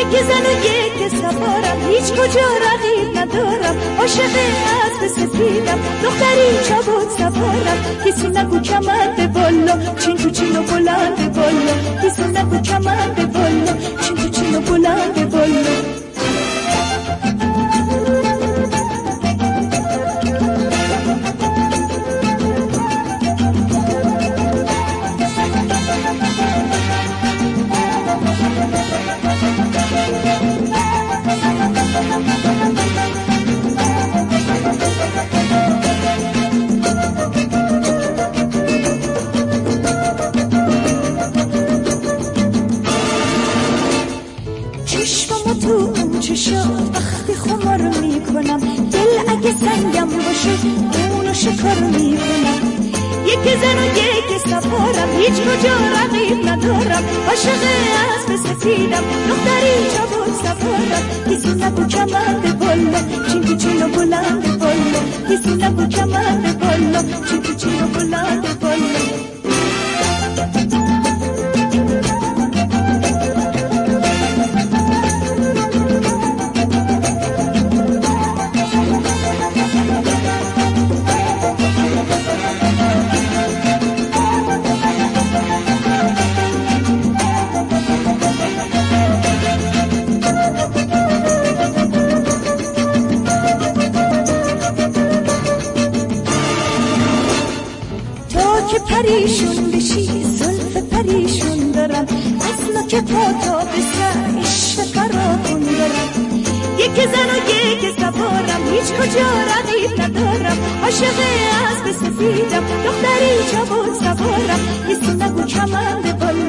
یک زن و یک سوارم، هیچ کجا رقیب ندارم. عاشق اسب سفیدم، دختری چابک سوارم. کسی نگو کمند بالا، چین تو چین و بلند بالا. کسی نگو کمند بالا، چین تو چین و بلند بالا. وقتی خمار میکنم، دل اگه سنگم باشه اونو شکار میکنم. یک زن و یک سوارم، هیچ کجا رقیب ندارم. عاشق اسب سفیدم، دختری چابک سوارم. کسی نگو کمند بالا، چین تو چین و بلند بالا. کسی نگو کمند بالا، چین تو چین و بلند بالا. پریشون بشی زلف پریشون دارم، اصلا که پا تا به سر عشق فراخون دارم. یک زن و یک سوارم، هیچ کجا رقیب ندارم. عاشق اسب سفیدم، دختری چابک سوارم. کسی نگو کمند بالا،